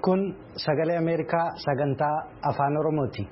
Kun sagalee Ameerikaa sagantaa afaan Oromooti.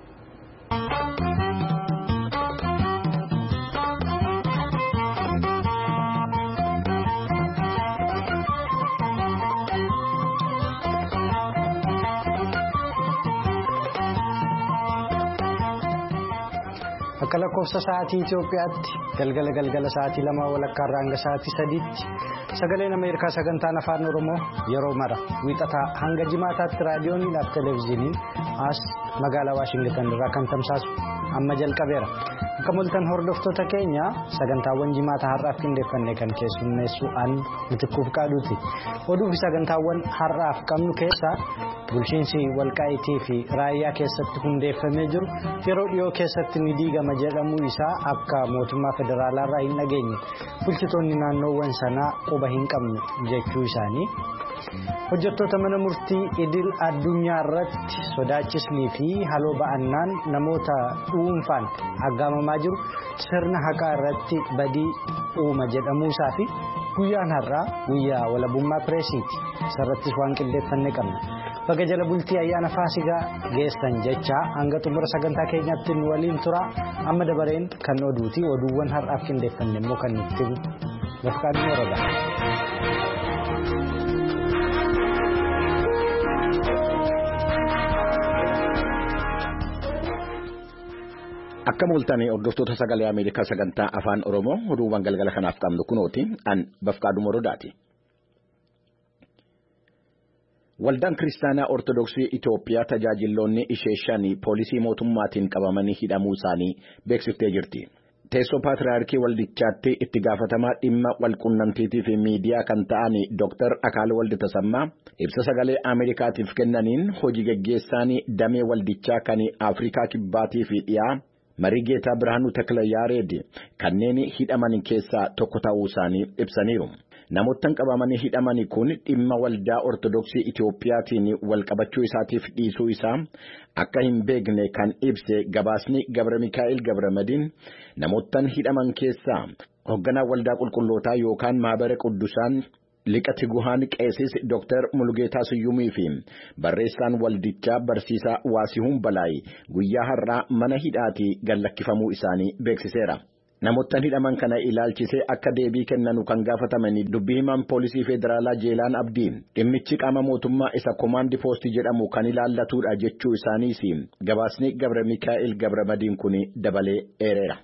Akka lakkoofsa sa'aatii Itoophiyaatti galgala sa'aatii 2 walakkaa irraa hanga sa'aatii 3tti sagaleen Ameerikaa sagantaan afaan Oromoo yeroo mara wiixataa hanga jimaataatti raadiyoonii fi televezyiiniin as magaalaa Waashingtan irraa kan tamsaasu amma jalqabeera. Akka mul'atan hordoftoota keenya sagantaawwan jimaata har'aaf qindeeffannee kan keessummeessu an Mitiquuf Qaaduuti. Oduu fi sagantaawwan har'aaf qabnu keessaa bulchiinsi Walqaayitii fi Raayyaa keessatti hundeeffamee jiru yeroo dhiyoo keessatti ni diigama jedhamuu isaa akka mootummaa federaalaa irraa hin dhageenye bulchitoonni naannoowwan sanaa quba hin qabnu jechuu isaanii. Hojjettoota mana murtii idil addunyaa irratti sodaachisnii fi haloo ba'annaan namoota dhuunfaan aggaamamaa jiru sirna haqaa irratti badii uuma jedhamuu isaa fi guyyaan har'aa guyyaa walabummaa pireesiiti. Sarrattis waan qindeeffannee qabna. Baga jala bultii ayyaana Faasigaa geessan jecha hanga xumura sagantaa keenyaatti nu waliin tura. Amma dabareen kan oduuti. Oduuwwan har'aaf qindeeffanne immoo kan nutti Bafqaaduu Moroodha. Akka mul'atanii hordoftoota sagalee Ameerikaa sagantaa afaan Oromoo oduuwwan galgala kanaaf qabnu kunooti an Bafqaaduu Moroodaati. Waldaan Kiristaanaa Ortodoksii Itoophiyaa tajaajiloonni ishee 5 poolisii mootummaatiin qabamanii hidhamuu isaanii beeksiftee jirti. Teessoo Paatriyaarkii Waldichaatti itti gaafatamaa dhimma walqunnamtiitii fi miidiyaa kan ta'an Dr. Akaal Waldi Tasammaa ibsa sagalee Ameerikaatiif kennaniin hojii gaggeessaanii damee waldichaa kan Afrikaa Kibbaatii fi dhiyaa Marigeetaa Birhaanuu Taklayaareed kanneen hidhaman keessaa tokko ta'uu isaanii ibsaniiru. Namoottan qabamanii hidhaman kun dhimma waldaa Ortodoksii Itoophiyaatiin walqabachuu isaatiif dhiisuu isaa akka hin beekne kan ibse gabaasni Gabra Mikaa'el Gabramadiin namoottan hidhaman keessaa hoogganaa waldaa qulqullootaa yookaan maabara quddusaan liqati guhaan qeesis Dr. Mulgeetaa Siyyumii fi barreessaan waldichaa barsiisaa Waasihuun Balaay guyyaa har'aa mana hidhaatii gallakkifamuu isaanii beeksiseera. Namoottan hidhaman kana ilaalchisee akka deebii kennanu kan gaafataman dubbii himaan poolisii federaalaa Jeelaan Abdii dhimmichi qaama mootummaa isa komaandi poostii jedhamu kan ilaallatudha jechuu isaaniis gabaasni Gabra Mikaa'el Gabramadiin kun dabalee eereera.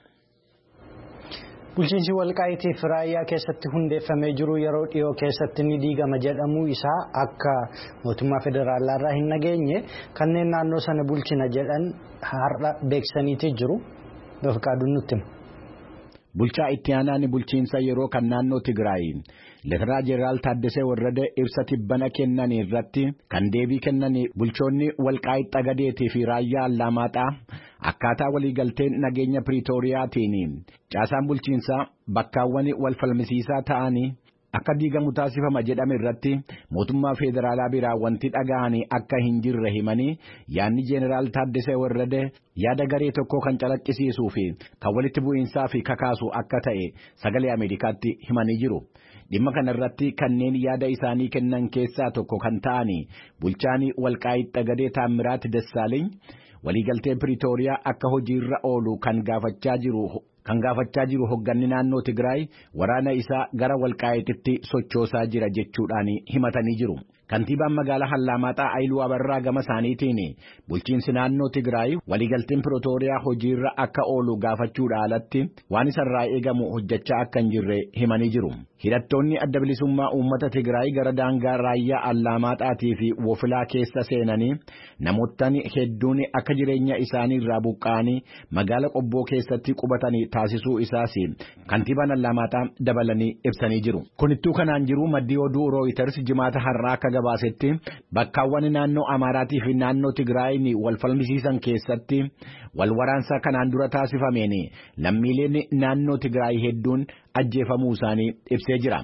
Bulchiinsi Walqaayitii fi Raayyaa keessatti hundeeffamee jiru yeroo dhiyoo keessatti ni diigama jedhamuu isaa akka mootummaa federaalaa irraa hin dhageenye kanneen naannoo sana bulchina jedhan har'a beeksisaniitii jiru. Bafqaaduun nutti hima. Bulchaa itti aanaan bulchiinsa yeroo kan naannoo Tigraay Leetenaanti Jeneraal Taaddasee Warrade ibsa tibbana kennan irratti kan deebii kennan bulchoonni Walqaayit Xagadeetii fi Raayyaa Allamaaxaa akkaataa waliigalteen nageenya Piriitooriyaatiin caasaan bulchiinsaa bakkaawwan wal falmisiisaa ta'anii akka diigamu taasifama jedhame irratti mootummaa federaalaa biraa wanti dhaga'anii akka hin jirre himanii yaadni Jeneraal Taaddasee Warrade yaada garee tokko kan calaqqisiisuu fi kan walitti bu'iinsaa fi kakaasu akka ta'e sagalee Ameerikaatti himanii jiru. Dhimma kana irratti kanneen yaada isaanii kennan keessaa tokko kan ta'anii bulchaanii Walqaayit Xagadee Taammiraat Dassaaleny waliigaltee Piriitooriyaa akka hojiirra oolu kan gaafachaa jiru hoogganni naannoo Tigraay waraana isaa gara Walqaayititti sochoosaa jira jechuudhaan himatanii jiru. Kantiibaan magaalaa Allamaaxaa Ayiluu Abarraa gama isaaniitiin bulchiinsi naannoo Tigraay waliigalteen Piriitooriyaa hojiirra akka oolu gaafachuudhaan alatti waan isarraa eegamu hojjechaa akka hin jirre himanii jiru. Hidhattoonni adda bilisummaa uummata Tigraay gara daangaa Raayyaa Allamaaxaatii fi Wofilaa keessa seenanii namoottan hedduun akka jireenya isaanii irraa buqqa'anii magaala Qobboo keessatti qubatanii taasisuu isaas kantiibaan Allamaaxaa dabalanii ibsanii jiru. Kunittuu kanaan jiru maddii oduu Reuters jimaata har'aa akka gabaasetti bakkaawwan naannoo Amaaraatii fi naannoo Tigraayin wal falmisiisan keessatti wal waraansa kanaan dura taasifameen lammiileen naannoo Tigraay hedduun ajjeefamuu isaanii ibsee jira.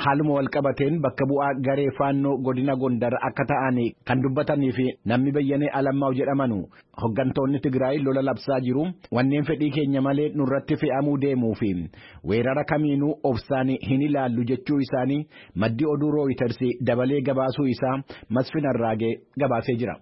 haaluma walqabateen bakka bu'aa garee faannoo godina Gondar akka ta'an kan dubbatanii fi namni Bayyanee Alamaaw jedhamanu hoggantoonni Tigraay lola labsaa jiru wanneen fedhii keenya malee nurratti fe'amuu deemuu fi weerara kamiinuu obsaan hin ilaallu jechuu isaanii maddi oduu Reuters dabalee gabaasuu isaa Masfin Arraagee gabaasee jira.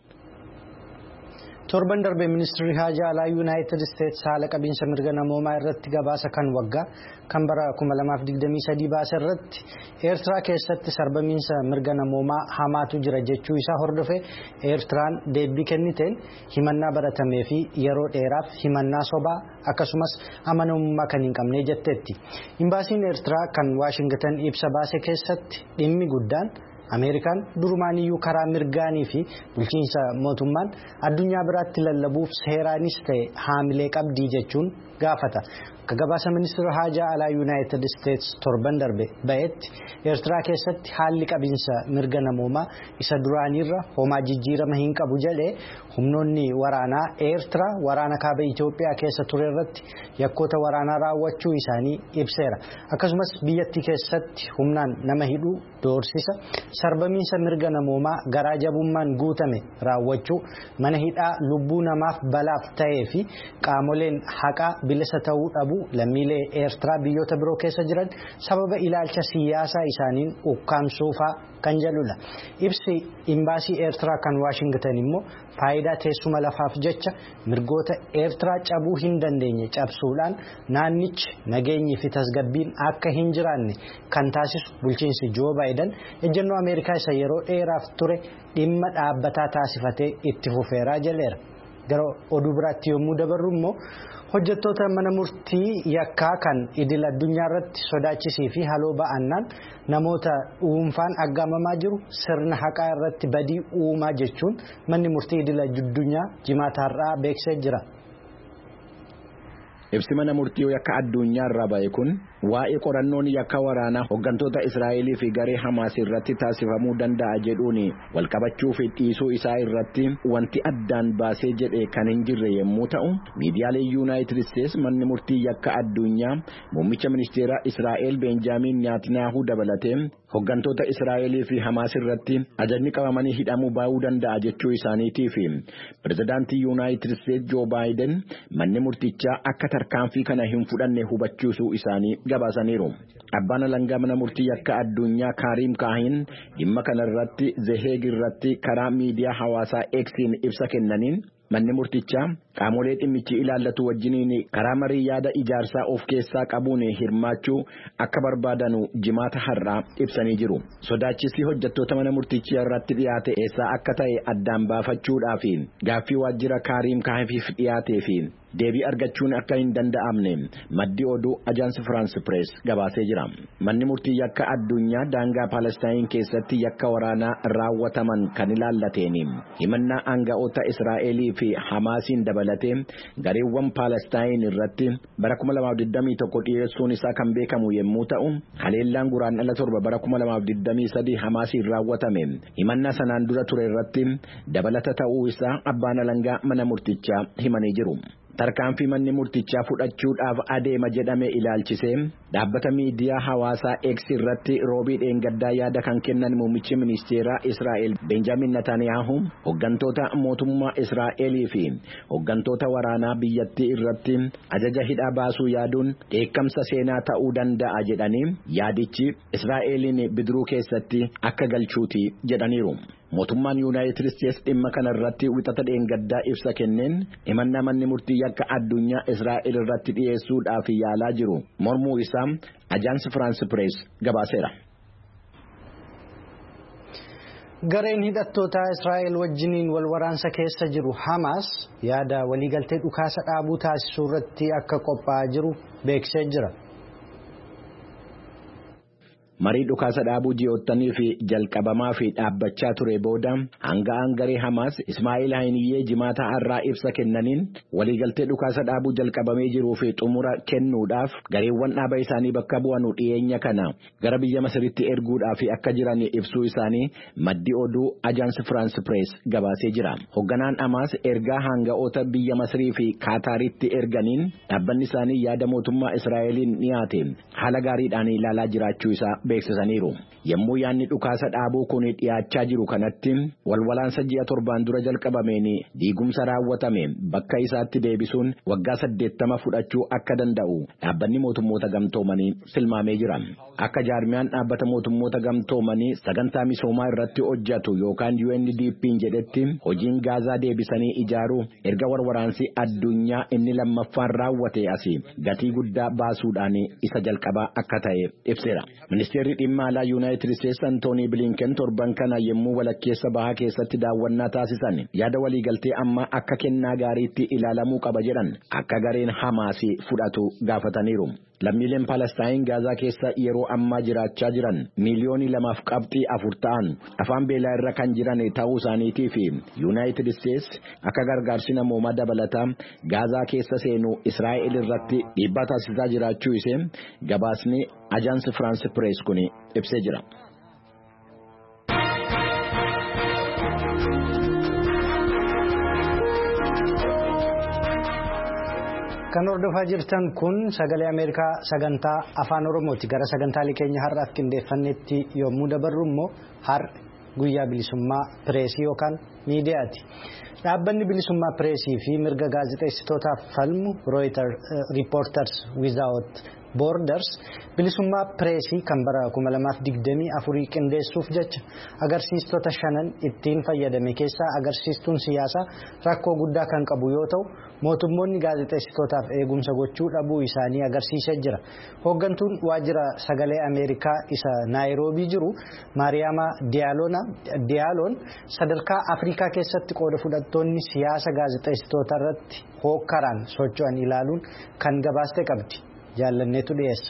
Torban darbe ministeerri haajaa alaa United States haala qabiinsa mirga namoomaa irratti gabaasa kan waggaa kan bara 2023 baase irratti Eertiraa keessatti sarbamiinsa mirga namoomaa hamaatu jira jechuu isaa hordofee Eertiraan deebii kenniteen himannaa baratamee fi yeroo dheeraaf himannaa sobaa akkasumas amanamummaa kan hin qabne jetteetti. Imbaasiin Eertiraa kan Waashingtan ibsa baase keessatti dhimmi guddaan Ameerikaan durumaaniyyuu karaa mirgaanii fi bulchiinsa mootummaan addunyaa biraatti lallabuuf seeraanis ta'e haamilee qabdii jechuun gaafata. Akka gabaasa ministeera haajaa alaa United States torban darbe ba'etti Eertiraa keessatti haalli qabiinsa mirga namoomaa isa duraaniirra homaa jijjiirama hin qabu jedhee humnoonni waraanaa Eertiraa waraana kaaba Itoophiyaa keessa ture irratti yakkoota waraanaa raawwachuu isaanii ibseera. Akkasumas biyyattii keessatti humnaan nama hidhuu, doorsisa, sarbamiinsa mirga namoomaa garaa jabummaan guutame raawwachuu, mana hidhaa lubbuu namaaf balaaf ta'ee fi qaamoleen haqaa bilisa ta'uu dhabu lammiilee Eertiraa biyyoota biroo keessa jiran sababa ilaalcha siyaasaa isaaniin ukkaamsuufaa kan jedhudha. Ibsi imbaasii Eertiraa kan Waashingtan immoo faayidaa teessuma lafaaf jecha mirgoota Eertiraa cabuu hin dandeenye cabsuudhaan naannichi nageenyi fi tasgabbiin akka hin jiraanne kan taasisu bulchiinsi Joo Baayiden ejjennoo Ameerikaa isa yeroo dheeraaf ture dhimma dhaabbataa taasifatee itti fufeeraa jedheera. Gara oduu biraatti yommuu dabarru immoo hojjettoota mana murtii yakkaa kan idil addunyaa irratti sodaachisii fi haloo ba'annaan namoota dhuunfaan aggaamamaa jiru sirna haqaa irratti badii uumaa jechuun manni murtii idil addunyaa jimaata har'aa beeksisee jira. Ibsi mana murtii yakka addunyaa irraa ba'e kun waa'ee qorannoon yakka waraanaa hoggantoota Israa'elii fi garee Hamaas irratti taasifamuu danda'a jedhuun walqabachuu fi dhiisuu isaa irratti wanti addaan baasee jedhe kan hin jirre yommuu ta'u miidiyaalee United States manni murtii yakka addunyaa muummicha ministeera Israa'el Benjamin Netanyahu dabalatee hoggantoota Israa'elii fi Hamaas irratti ajajni qabamanii hidhamuu baay'uu danda'a jechuu isaaniitii fi pirezidaantii United States Joe Biden manni murtichaa akka tarkaanfii kana hin fudhanne hubachiisuu isaanii gabaasaniiru. Abbaan alangaa mana murtii yakka addunyaa Karim Kaahin dhimma kana irratti The Hague irratti karaa miidiyaa hawaasaa X'n ibsa kennaniin manni murtichaa qaamolee dhimmichi ilaallatu wajjiniin karaa marii yaada ijaarsaa of keessaa qabuun hirmaachuu akka barbaadanu jimaata har'aa ibsanii jiru. Sodaachisii hojjettoota mana murtichaa irratti dhiyaate eessaa akka ta'e addaan baafachuudhaaf gaaffii waajjira Karim Kaahiif dhiyaatee fi deebii argachuun akka hin danda'amne maddi oduu Ajaansi France Press gabaasee jira. Manni murtii yakka addunyaa daangaa Palestaayin keessatti yakka waraanaa raawwataman kan ilaallateen himannaa aanga'oota Israa'elii fi Hamaasiin dabalatee gareewwan Palestaayin irratti bara 2021 dhiyeessuun isaa kan beekamu yommuu ta'u haleellaan guraandhala 7 bara 2023 Hamaasiin raawwatame himannaa sanaan dura ture irratti dabalata ta'uu isaa abbaan alangaa mana murtichaa himanii jiru. Tarkaanfii manni murtichaa fudhachuudhaaf adeema jedhame ilaalchisee dhaabbata miidiyaa hawaasaa X irratti roobii dheengaddaa yaada kan kennan muummichi ministeeraa Israa'el Benjamin Netanyahu hoggantoota mootummaa Israa'elii fi hoggantoota waraanaa biyyattii irratti ajaja hidhaa baasuu yaaduun dheekkamsa seenaa ta'uu danda'a jedhanii yaadichi Israa'eliin bidiruu keessatti akka galchuuti jedhaniiru. Mootummaan United States dhimma kana irratti wixata dheengaddaa ibsa kenneen himannaa manni murtii yakka addunyaa Israa'el irratti dhiyeessuudhaaf yaalaa jiru mormuu isaa Ajaansi France Press gabaaseera. Gareen hidhattoota Israa'el wajjiniin wal waraansa keessa jiru Hamaas yaada waliigaltee dhukaasa dhaabuu taasisuu irratti akka qophaa'aa jiru beeksisee jira. Marii dhukaasa dhaabuu ji'oottanii fi jalqabamaa fi dhaabbachaa ture booda hanga'aan garee Hamaas Ismaa'eel Haniyyee jimaata har'aa ibsa kennaniin waliigaltee dhukaasa dhaabuu jalqabamee jiruu fi xumura kennuudhaaf gareewwan dhaaba isaanii bakka bu'anu dhiyeenya kana gara biyya Masiritti erguudhaaf akka jiran ibsuu isaanii maddi oduu Ajaansi France Press gabaasee jira. Hogganaan Hamaas ergaa hanga'oota biyya Masirii fi Kaataaritti erganiin dhaabbanni isaanii yaada mootummaa Israa'eliin dhiyaate haala gaariidhaan ilaalaa jiraachuu isaa beeksisaniiru. Yommuu yaadni dhukaasa dhaabuu kun dhiyaachaa jiru kanatti walwalaansa ji'a 7 dura jalqabameen diigumsa raawwatame bakka isaatti deebisuun waggaa 80 fudhachuu akka danda'u dhaabbanni mootummoota gamtoomanii tilmaamee jira. Akka jaarmiyaan dhaabbata mootummoota gamtoomanii sagantaa misoomaa irratti hojjetu yookaan UNDP'n jedhetti hojiin Gaazaa deebisanii ijaaruu erga waraansi addunyaa inni lammaffaan raawwate asii gatii guddaa baasuudhaan isa jalqabaa akka ta'e ibseera. Ministeerri dhimma alaa Yuunaayitid Isteetsi Antoonii Bilinken torban kana yommuu walakkeessa bahaa keessatti daawwannaa taasisan yaada waliigaltee amma akka kennaa gaariitti ilaalamuu qaba jedhan akka gareen Hamaas fudhatu gaafataniiru. Lammiileen Palestaayin Gaazaa keessa yeroo ammaa jiraachaa jiran miliyoonii 2.4 ta'an afaan beelaa irra kan jiran ta'uu isaaniitii fi Yuunaayitid Isteetsi akka gargaarsi namoomaa dabalataa Gaazaa keessa seenu Israa'el irratti dhiibbaa taasisaa jiraachuu ishee gabaasni Ajaansi Firaansi Pirees kun ibsee jira. Kan hordofaa jirtan kun sagalee Ameerikaa sagantaa afaan Oromooti. Gara sagantaalee keenya har'aaf qindeeffannetti yommuu dabarru immoo har'a guyyaa bilisummaa pireesii yookaan miidiyaati. Dhaabbanni bilisummaa pireesii fi mirga gaazexeessitootaaf falmu Reporters Without Borders bilisummaa pireesii kan bara 2024 qindeessuuf jecha agarsiistota 5 ittiin fayyadame keessaa agarsiistuun siyaasaa rakkoo guddaa kan qabu yoo ta'u mootummoonni gaazexeessitootaaf eegumsa gochuu dhabuu isaanii agarsiisee jira. Hooggantuun waajjira sagalee Ameerikaa isa Naayiroobii jiru Maariyaama Diyaaloon sadarkaa Afrikaa keessatti qooda fudhattoonni siyaasa gaazexeessitootaa irratti hookkaraan socho'an ilaaluun kan gabaaste qabdi. Jaallanneetu dhiyeessa.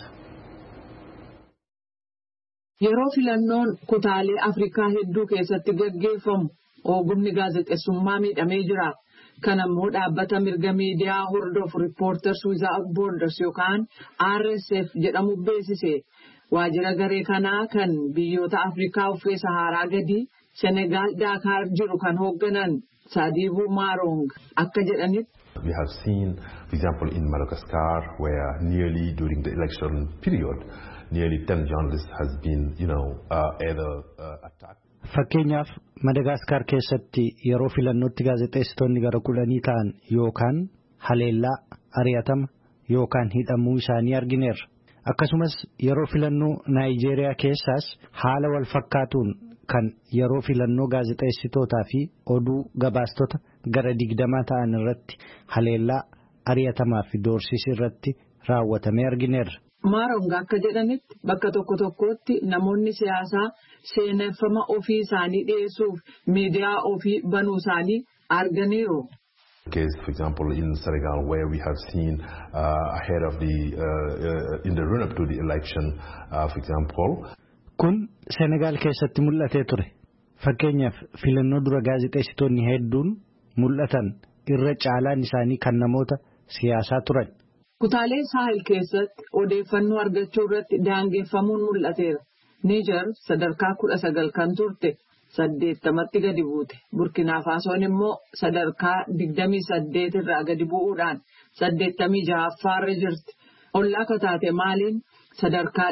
Yeroo filannoon kutaalee Afrikaa hedduu keessatti gaggeeffamu ogumni gaazexeessummaa miidhamee jira. Kan ammoo dhaabbata mirga miidiyaa hordofu Reporters Without Borders yookaan RSF jedhamu beeksise. Waajjira garee kanaa kan biyyoota Afrikaa uffee Saharaa gadi Senegaal Daakaar jiru kan hoogganan Sadibou Marong akka jedhanitti. We have seen, for example, in Madagascar, where nearly during the election period, nearly 10 journalists has been, either attacked. Fakkeenyaaf Madagaskar keessatti yeroo filannootti gaazexeessitoonni gara 10 ta'an yookaan haleellaa ari'atama yookaan hidhamuu isaanii argineerra. Akkasumas yeroo filannoo Naayijeeriyaa keessaas haala wal fakkaatuun kan yeroo filannoo gaazexeessitootaa fi oduu gabaastota gara 20 ta'an irratti haleellaa ari'atamaa fi doorsisa irratti raawwatame argineerra. Marong akka jedhanitti bakka tokkotti namoonni siyaasaa seeneffama ofii isaanii dhiyeessuuf miidiyaa ofii banuu isaanii arganiiru. Case, for example, in Senegal, where we have seen ahead of in the run-up to the election, for example. Kun Senegaal keessatti mul'atee ture. Fakkeenyaaf filannoo dura gaazexeessitoonni hedduun mul'atan irra caalaan isaanii kan namoota siyaasaa turan. Kutaalee Saahil keessatti odeeffannoo argachuu irratti daangeffamuun mul'ateera. Niger sadarkaa 19 kan turte 80tti gadi buute. Burkina Fasoon immoo sadarkaa 28 irraa gadi bu'uudhaan 86ffaarra jirti. Ollaa kataate maaliin sadarkaa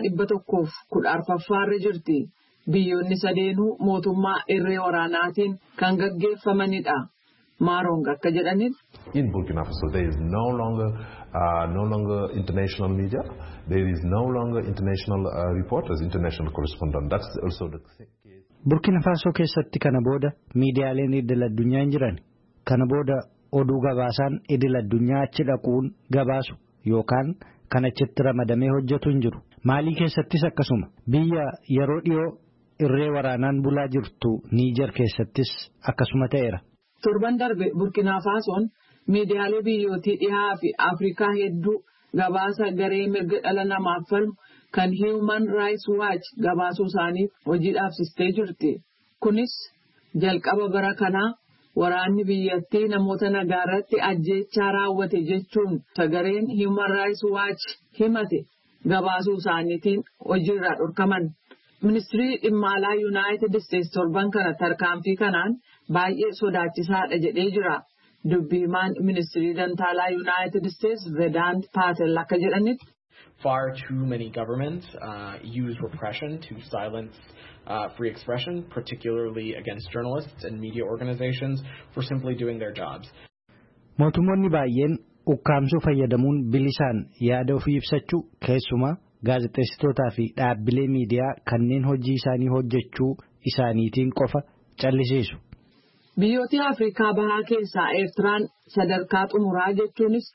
114ffaarra jirti. Biyyoonni sadeenuu mootummaa irree waraanaatiin kan gaggeeffamanidha. Marong akka jedhanitti. In Burkina Faso, there is no longer international media. There is no longer international reporters, international correspondents. That's also the case. Burkina Faso keessatti kana booda miidiyaaleen idil addunyaa hin jiran. Kana booda oduu gabaasaan idil addunyaa achi dhaquun gabaasu yookaan kan achitti ramadamee hojjetu hin jiru. Maalii keessattis akkasuma biyya yeroo dhiyoo irree waraanaan bulaa jirtu Niger keessattis akkasuma ta'eera. Torban darbe Burkina Fasoon miidiyaalee biyyootii dhihaa fi Afrikaa hedduu gabaasa garee mirga dhala namaaf falmu kan Human Rights Watch gabaasuu isaaniif hojii dhaabsistee jirti. Kunis jalqaba bara kanaa waraanni biyyattii namoota nagaa irratti ajjeechaa raawwate jechuun sagareen Human Rights Watch himate gabaasuu isaaniitiin hojiirraa dhorkaman. Ministirii dhimma alaa Yuunaayitid Isteetsi torban kana tarkaanfii kanaan baay'ee sodaachisaadha jedhee jira. Dubbii himaan ministirii dantaalaa Yuunaayitid Isteetsi Vedant Patel akka jedhanitti. far too many governments use repression to silence free expression, particularly against journalists and media organizations for simply doing their jobs. Mootummoonni baay'een ukkaamsuu fayyadamuun bilisaan yaada ofii ibsachuu keessumaa gaazexeessitootaa fi dhaabbilee miidiyaa kanneen hojii isaanii hojjechuu isaaniitiin qofa callisiisu. Biyyoota Afrikaa bahaa keessaa Eertiraan sadarkaa xumuraa jechuunis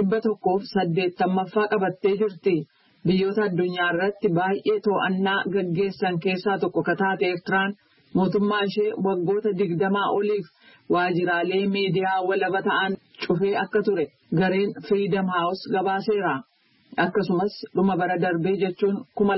180ffaa qabattee jirti. Biyyoota addunyaa irratti baay'ee to'annaa gaggeessan keessaa tokko kataate Eertiraan mootummaa ishee waggoota 20 oliif waajjiraalee miidiyaa walaba ta'an cufee akka ture gareen Freedom House gabaaseera. Akkasumas dhuma bara darbee jechuun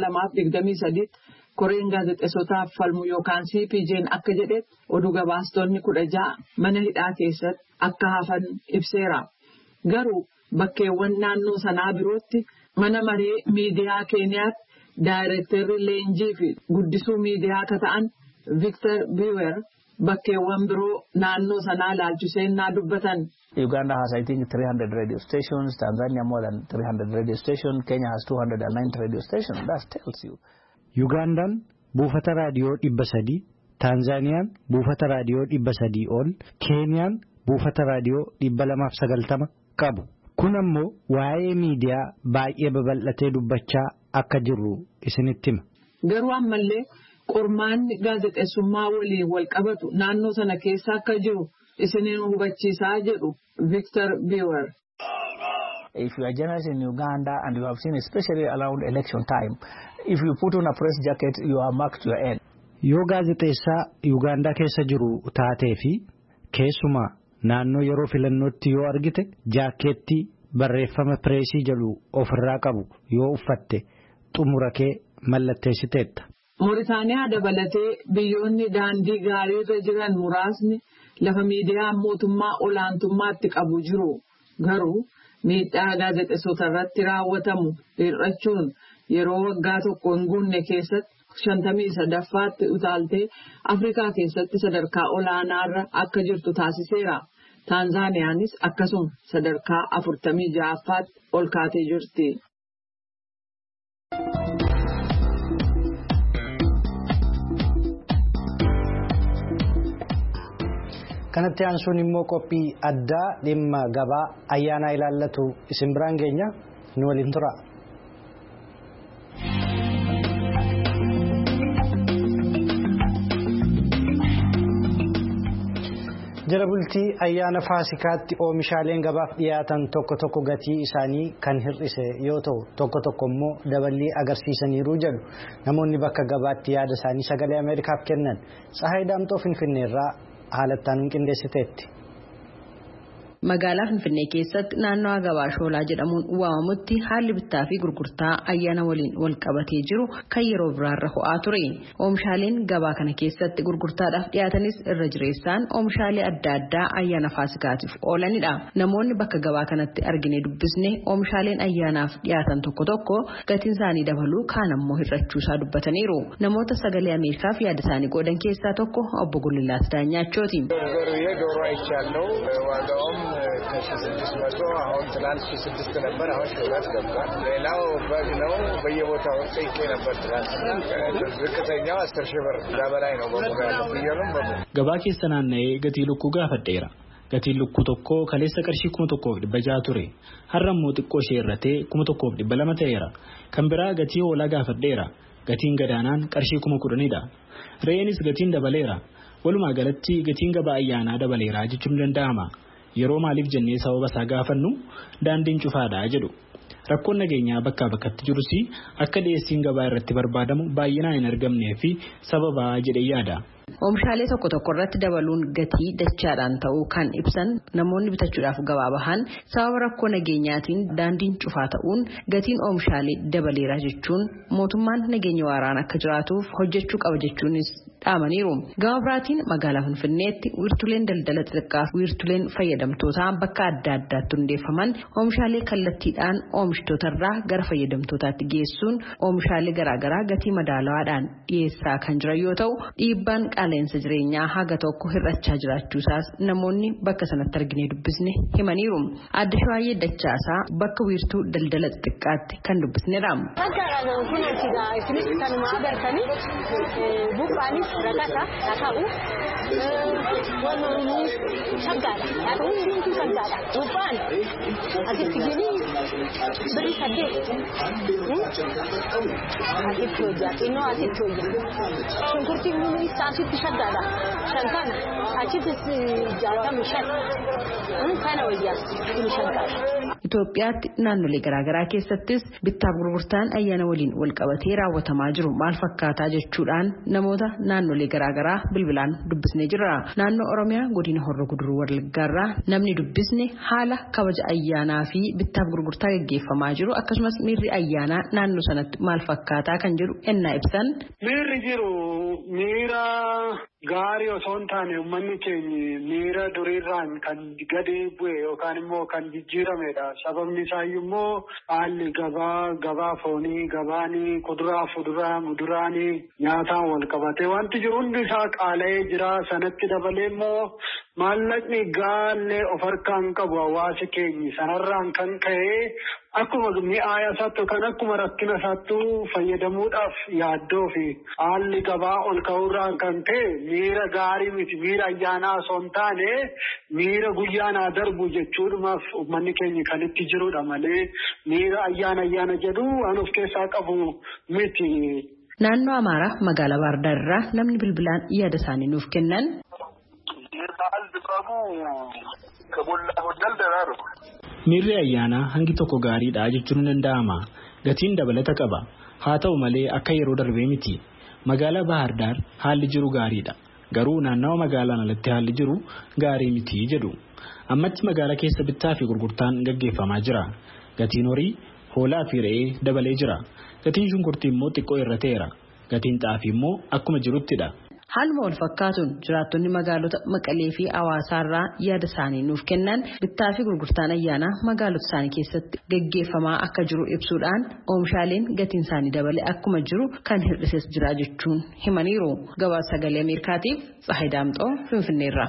2023 koreen gaazexeessotaaf falmu yookaan CPJ'n akka jedhetti oduu gabaastonni 16 mana hidhaa keessatti akka hafan ibseera. Garuu bakkeewwan naannoo sanaa birootti mana maree miidiyaa Keeniyaatti daayireektarri leenjii fi guddisuu miidiyaa akka ta'an Victor Biwer bakkeewwan biroo naannoo sanaa laalchiseenaa dubbatan. Uganda has, I think, 300 radio stations. Tanzania more than 300 radio stations. Kenya has 290 radio stations. That tells you. Ugandaan buufata raadiyoo 300, Tanzaniyaan buufata raadiyoo 300 ol, Keeniyaan buufata raadiyoo 290 qabu. Kun ammoo waa'ee miidiyaa baay'ee babal'atee dubbachaa akka jirru isinitti hima. Garuu ammallee qormaanni gaazexeessummaa waliin wal qabatu naannoo sana keessa akka jiru isiniin hubachiisaa jedhu Victor Biwer. If you are a journalist in Uganda and you have seen, especially around election time, if you put on a press jacket, you are marked to your end. Yoo gaazexeessaa Ugaandaa keessa jiru taatee fi keessumaa naannoo yeroo filannootti yoo argite jaakeettii barreeffama pireesii jedhu ofirraa qabu yoo uffatte xumura kee mallatteessiteetta. Mooritaaniyaa dabalatee biyyoonni daandii gaariirra jiran muraasni lafa miidiyaa mootummaa olaantummaatti qabu jiru. Garuu miidhaa gaazexeessota irratti raawwatamu hir'achuun yeroo waggaa tokko hin guunne keessatti 53ffaatti utaaltee Afrikaa keessatti sadarkaa olaanaarra akka jirtu taasiseera. Taanzaaniyaanis akkasuma sadarkaa 46ffaatti ol kaatee jirti. Kanatti aansuun immoo qophii addaa dhimma gabaa ayyaana ilaallatu isin biraan geenya nu waliin tura. Jala bultii ayyaana Faasikaatti oomishaaleen gabaaf dhiyaatan tokko tokko gatii isaanii kan hir'ise yoo ta'u tokko tokko immoo daballii agarsiisaniiru jedhu namoonni bakka gabaatti yaada isaanii sagalee Ameerikaaf kennan. Tsahaay Daamxoo Finfinneerraa haalattaan qindeessiteetti. Magaalaa Finfinnee keessatti naannoo gabaa Shoolaa jedhamuun waamamutti haalli bittaa fi gurgurtaa ayyaana waliin wal qabatee jiru kan yeroo biraarra ho'aa ture. Oomishaaleen gabaa kana keessatti gurgurtaadhaaf dhiyaatanis irra jireessaan oomishaalee adda addaa ayyaana Faasikaatiif oolanidha. Namoonni bakka gabaa kanatti argine dubbisne oomishaaleen ayyaanaaf dhiyaatan tokko tokko gatiin isaanii dabaluu kaan ammoo hir'achuusaa dubbataniiru. Namoota sagalee Ameerikaaf yaada isaanii qoodan keessaa tokko obbo Gullilaas Daanyachooti. ከ600 አሁን ትናንት 6 ነበር አሁን 7 ገብቷል። ሌላው በግ ነው በየቦታው ጠይቄ ነበር ትናንት ዝቅተኛው 10,000 ብር በላይ ነው በሙሉ ገባ keessanaanee gatii lukkuu gaafadheera. Gatiin lukkuu tokko kaleessa qarshii 1,100 ture. Har'ammoo xiqqoo ishee irratee 1,200 ta'eera. Kan biraa gatii hoolaa gaafadheera. Gatiin gadaanaan qarshii 10,000dha. Re'eenis gatiin dabaleera. Walumaa galatti gatiin gabaa ayyaanaa dabaleera jechuun danda'ama. Yeroo maaliif jennee sababa isaa gaafannu daandiin cufaadha jedhu. Rakkoon nageenyaa bakkaa bakkatti jirus akka dhiyeessiin gabaa irratti barbaadamu baay'inaan hin argamnee fi sababa jedhee yaada. Oomishaalee tokko tokko irratti dabaluun gatii dachaadhaan ta'uu kan ibsan namoonni bitachuudhaaf gabaa bahan sababa rakkoo nageenyaatiin daandiin cufaa ta'uun gatiin oomishaalee dabaleera jechuun mootummaan nageenya waaraan akka jiraatuuf hojjechuu qaba jechuunis dhaamaniiru. Gama biraatiin magaalaa Finfinneetti wiirtuleen daldala xixiqqaa fi wiirtuleen fayyadamtootaa bakka adda addaatti hundeeffaman oomishaalee kallattiidhaan oomishtootarraa gara fayyadamtootaatti geessuun oomishaalee garaagaraa gatii madaalawaadhaan dhiyeessaa kan jiran yoo ta'u dhiibbaan qaala'insa jireenyaa haga tokko hir'achaa jiraachuusaas namoonni bakka sanatti arginee dubbisne himaniiru. Adda Shawaayyee Dachaasaa bakka wiirtuu daldala xixiqqaatti kan dubbisnedha. Buqqaanis rakasa haa ta'u wantoonni shaggaadha. Haa ta'u hundumtu shaggaadha. Buqqaan asitti gini birrii 8 asitti hojjaa xinnoo asitti hojjaa shunkurtiin kunis asitti shaggaadha. Shan kana achitti 65 kana wayyaa kun shaggaadha. Itoophiyaatti naannolee garaagaraa keessattis bittaaf gurgurtaan ayyaana waliin wal qabatee raawwatamaa jiru maal fakkaataa jechuudhaan namoota naannolee garaagaraa bilbilaan dubbisnee jirra. Naannoo Oromiyaa godina Horroo Guduruu Wallaggaarraa namni dubbisne haala kabaja ayyaanaa fi bittaaf gurgurtaa gaggeeffamaa jiru akkasumas miirri ayyaanaa naannoo sanatti maal fakkaataa kan jedhu ennaa ibsan. Miirri jiru miira gaarii osoo hin taane uummanni keenya miira duriirraan kan gadi bu'e yookaan immoo kan jijjiiramedha. Sababni isaa immoo haalli gabaa foonii, gabaanii, kuduraa, fuduraa, muduraanii nyaataan wal qabate wanti jiru hundi isaa qaala'ee jira. Sanatti dabalee immoo maallaqni gaallee of harkaan qabu hawaasi keenya sanarraan kan ka'e akkuma mi'aaya isaatti kan akkuma rakkina isaatti fayyadamuudhaaf yaaddoo fi haalli gabaa ol ka'uurraan kan ta'e miira gaarii miti miira ayyaanaa osoo hin taane miira guyyaanaa darbu jechuudhumaaf uummanni keenya kan itti jirudha malee miira ayyaana jedhu waan of keessaa qabu miti. Naannoo Amaaraa magaalaa Baardaar irraa namni bilbilaan yaada isaanii nuuf kennan. Miirri ayyaanaa hangi tokko gaariidha jechuun ni danda'ama. Gatiin dabalata qaba. Haa ta'u malee akka yeroo darbee miti. Magaalaa Baardaar haalli jiru gaariidha. Garuu naannawa magaalaan alatti haalli jiru gaarii miti jedhu. Ammatti magaalaa keessa bittaa fi gurgurtaan gaggeeffamaa jira. Gatiin horii, hoolaa fi re'ee dabalee jira. Gatiin shunkurtii immoo xiqqoo irrateera. Gatiin xaafii immoo akkuma jiruttidha. Haaluma wal fakkaatuun jiraattonni magaalota Maqalee fi Hawaasaarraa yaada isaanii nuuf kennan bittaa fi gurgurtaan ayyaanaa magaalota isaanii keessatti gaggeeffamaa akka jiru ibsuudhaan oomishaaleen gatiin isaanii dabalee akkuma jiru kan hir'ises jira jechuun himaniiru. Gabaasa Sagalee Ameerikaatiif Tsahayi Daamxoo Finfinneerraa.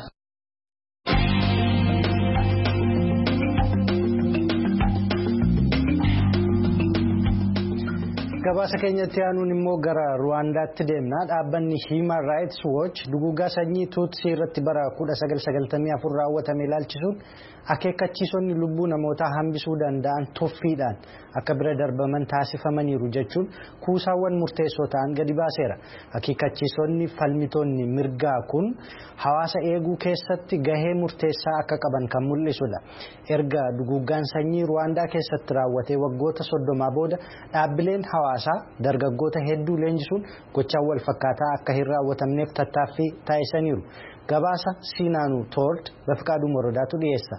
Gabaasa keenyatti aanuun immoo gara Ruwaandaatti deemna. Dhaabbanni Human Rights Watch duguuggaa sanyii Tuutsii irratti bara 1994 raawwatame ilaalchisuun akeekkachiisonni lubbuu namootaa hambisuu danda'an tuffiidhaan akka bira darbaman taasifamaniiru jechuun kuusaawwan murteessoo ta'an gadi baaseera. Akeekkachiisonni falmitoonni mirgaa kun hawaasa eeguu keessatti gahee murteessaa akka qaban kan mul'isudha. Erga duguuggaan sanyii Ruwaandaa keessatti raawwatee waggoota 30 booda dhaabbileen hawaasaa dargaggoota hedduu leenjisuun gochaan wal fakkaataa akka hin raawwatamneef tattaaffii taasisaniiru. Gabaasa Siinaanuu Toord Bafqaaduu Morodaatu dhiyeessa.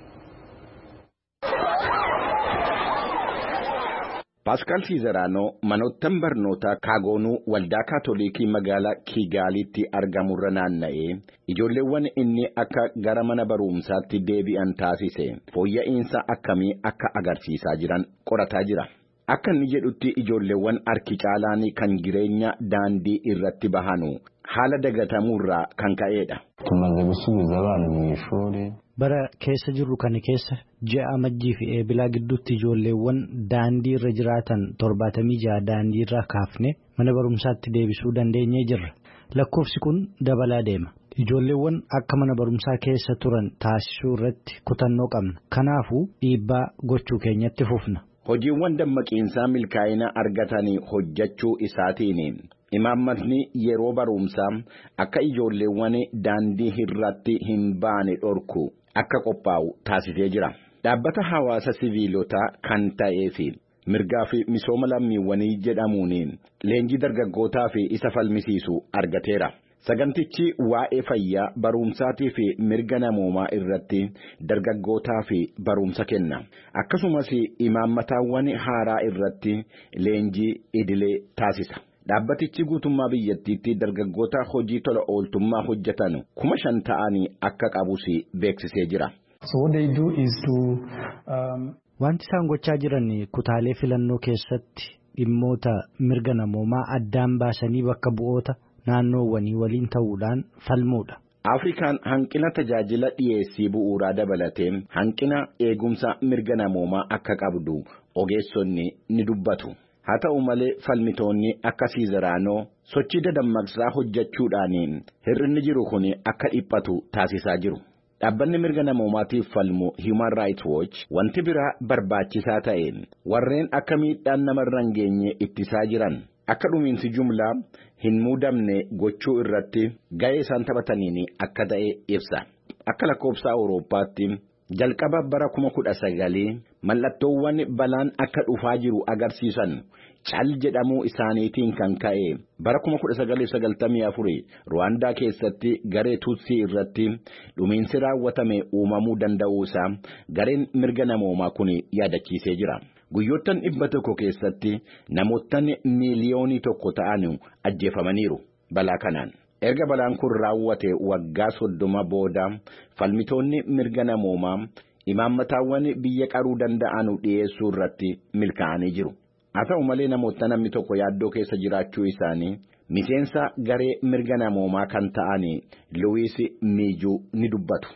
Paaskaal Fiizeraanoo manoottan barnootaa Kaagoonuu waldaa Kaatolikii magaalaa Kiigaaliitti argamurra naanna'ee ijoolleewwan inni akka gara mana barumsaatti deebi'an taasise fooyya'insa akkamii akka agarsiisaa jiran qorataa jira. Akka inni jedhutti ijoolleewwan harki caalaan kan jireenya daandii irratti bahanu haala dagatamuurraa kan ka'edha. Bara keessa jirru kana keessa ji'a Amajjii fi Eebilaa gidduutti ijoolleewwan daandii irra jiraatan 76 daandii irraa kaafne mana barumsaatti deebisuu dandeenyee jirra. Lakkoofsi kun dabalaa deema. Ijoolleewwan akka mana barumsaa keessa turan taasisuu irratti kutannoo qabna. Kanaafuu dhiibbaa gochuu keenyatti fufna. Hojiiwwan dammaqiinsaa milkaa'ina argatanii hojjechuu isaatiin imaammatni yeroo barumsaa akka ijoolleewwan daandii irratti hin baane dhorku akka qophaa'u taasisee jira. Dhaabbata hawaasa siviilotaa kan ta'ee fi mirgaa fi misooma lammiiwwanii jedhamuun leenjii dargaggootaa fi isa falmisiisu argateera. Sagantichi waa'ee fayyaa barumsaatii fi mirga namoomaa irratti dargaggootaa fi barumsa kenna. Akkasumas imaammataawwan haaraa irratti leenjii idilee taasisa. Dhaabbatichi guutummaa biyyattiitti dargaggoota hojii tola ooltummaa hojjetan 5,000 ta'anii akka qabus beeksisee jira. Wanti isaan gochaa jiran kutaalee filannoo keessatti dhimmoota mirga namoomaa addaan baasanii bakka bu'oota naannoowwanii waliin ta'uudhaan falmuudha. Afrikaan hanqina tajaajila dhiyeessii bu'uuraa dabalatee hanqina eegumsa mirga namoomaa akka qabdu ogeessonni ni dubbatu. Haa ta'u malee falmitoonni akka Siizeraanoo sochii dadammaqsaa hojjechuudhaan hir'inni jiru kun akka dhiphatu taasisaa jiru. Dhaabbanni mirga namoomaatiif falmu Human Rights Watch wanti biraa barbaachisaa ta'e warreen akka miidhaan namarra hin geenye ittisaa jiran akka dhumiinsi jumlaa hin muudamne gochuu irratti ga'ee isaan taphataniin akka ta'e ibsa. Akka lakkoofsa Awurooppaatti jalqaba bara 1900 mallattoowwan balaan akka dhufaa jiru agarsiisan cal jedhamuu isaaniitiin kan ka'e bara 1994 Ruwaandaa keessatti garee Tutsii irratti dhumiinsi raawwatame uumamuu danda'uusaa gareen mirga namoomaa kun yaadachiisee jira. Guyyoottan 100 keessatti namoottan miiliyoonii 1 ta'an ajjeefamaniiru balaa kanaan. Erga balaan kun raawwate waggaa 30 booda falmitoonni mirga namoomaa imaammataawwan biyya qaruu danda'an dhiyeessuu irratti milkaa'anii jiru. Haa ta'u malee namoota namni tokko yaaddoo keessa jiraachuu isaanii miseensa garee mirga namoomaa kan ta'an Luwiis Miijuu ni dubbatu.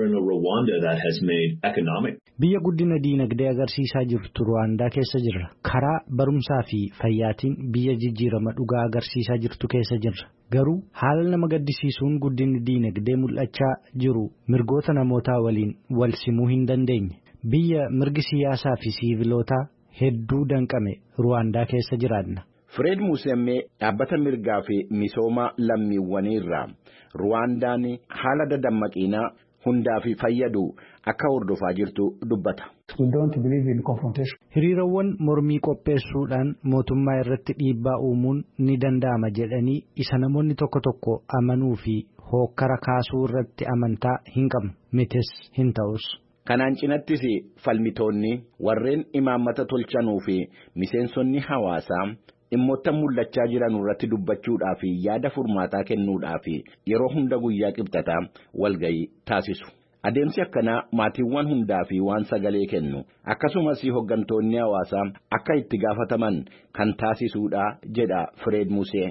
Biyya guddina diinagdee agarsiisaa jirtu Ruwaandaa keessa jirra. Karaa barumsaa fi fayyaatiin biyya jijjiirama dhugaa agarsiisaa jirtu keessa jirra. Garuu haala nama gaddisiisuun guddinni diinagdee mul'achaa jiru mirgoota namootaa waliin wal simuu hin dandeenye. Biyya mirgi siyaasaa fi siivilootaa hedduu danqame Ruwaandaa keessa jiraanna. Fred Musemmee dhaabbata mirgaa fi misooma lammiiwwanii irraa Ruwaandaan haala dadammaqiinaa hundaaf fayyadu akka hordofaa jirtu dubbata. Hiriirawwan mormii qopheessuudhaan mootummaa irratti dhiibbaa uumuun ni danda'ama jedhanii isa namoonni tokko tokko amanuu fi hookkara kaasuu irratti amantaa hin qabnu mitis hin ta'us. Kanaan cinattis falmitoonni warreen imaammata tolchanuu fi miseensonni hawaasaa dhimmoota mul'achaa jiran irratti dubbachuudhaaf yaada furmaataa kennuudhaaf yeroo hunda guyyaa qibxataa walga'ii taasisu. Adeemsi akkanaa maatiiwwan hundaa fi waan sagalee kennu akkasumas hoggantoonni hawaasaa akka itti gaafataman kan taasisuudha jedha Fred Musee.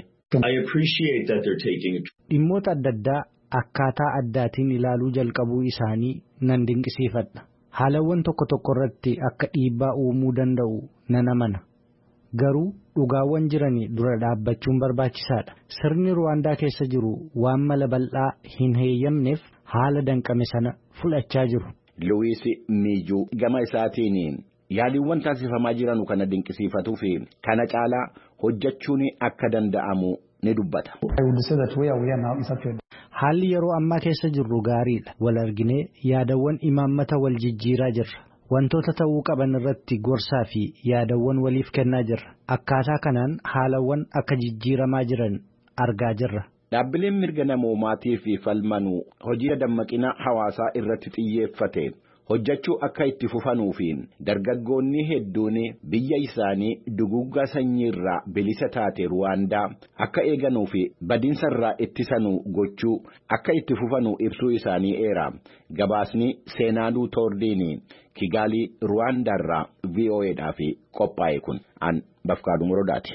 Dhimmoota adda addaa akkaataa addaatiin ilaaluu jalqabuu isaanii nan dinqisiifadha. Haalawwan tokko tokko irratti akka dhiibbaa uumuu danda'u nan amana. Garuu dhugaawwan jiranii dura dhaabbachuun barbaachisaadha. Sirni Ruwaandaa keessa jiru waan mala bal'aa hin heeyyamneef haala danqame sana fudhachaa jiru. Luwiis Miijuu gama isaatiin yaaliiwwan taasifamaa jiranu kana dinqisiifatuu fi kana caalaa hojjechuun akka danda'amu ni dubbata. Haalli yeroo ammaa keessa jirru gaariidha. Wal arginee yaadawwan imaammata wal jijjiiraa jirra. Wantoota ta'uu qaban irratti gorsaa fi yaadawwan waliif kennaa jirra. Akkaataa kanaan haalawwan akka jijjiiramaa jiran argaa jirra. Dhaabbileen mirga namoomaatii fi falmanuu hojii dadammaqina hawaasaa irratti xiyyeeffate hojjechuu akka itti fufanuu fi dargaggoonni hedduun biyya isaanii duguuggaa sanyiirraa bilisa taate Ruwaandaa akka eeganuu fi badiinsarraa ittisanuu gochuu akka itti fufanuu ibsuu isaanii eera. Gabaasni Seenaaduu Toordiin Kigalii Ruwaandaarraa VOAdhaaf qophaa'e kun an Bafqaaduu Morodaati.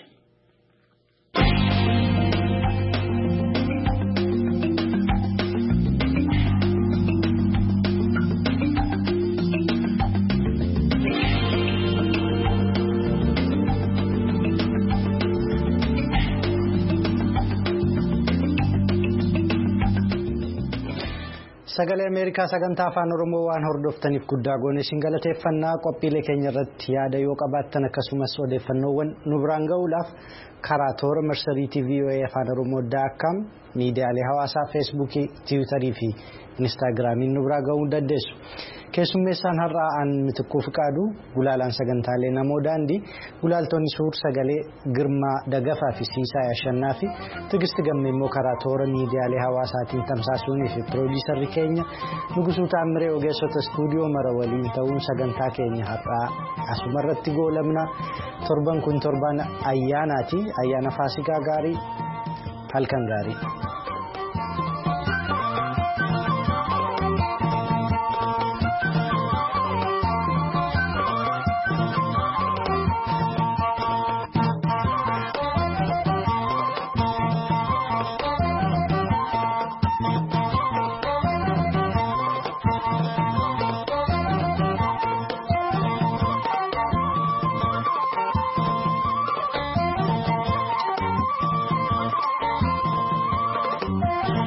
Sagalee Ameerikaa sagantaa afaan Oromoo waan hordoftaniif guddaa goone isin galateeffannaa. Qophiilee keenya irratti yaada yoo qabaattan akkasumas odeeffannoowwan nu biraan ga'uudhaaf karaa toora marsariitii VOA afaan Oromoo.com miidiyaalee hawaasaa feesbuukii, tiwiitarii fi inistaagiraamiin nu biraa ga'uu dandeessu. Keessummeessaan har'aa aan Mitikkuu Fiqaaduu, gulaalaan sagantaalee namoo daandii, gulaaltonni suur sagalee Girmaa Dagafaa fi Siisaa Ashannaa fi Tigisti Gammee immoo karaa toora miidiyaalee hawaasaatiin tamsaasuunii fi piroodiisarri keenya Nugusuu Taammiree ogeessota istuudiyoo mara waliin ta'uun sagantaa keenya har'aa asumarratti goolabna. Torban kun torban ayyaanaati. Ayyaana Faasikaa gaarii, halkan gaarii.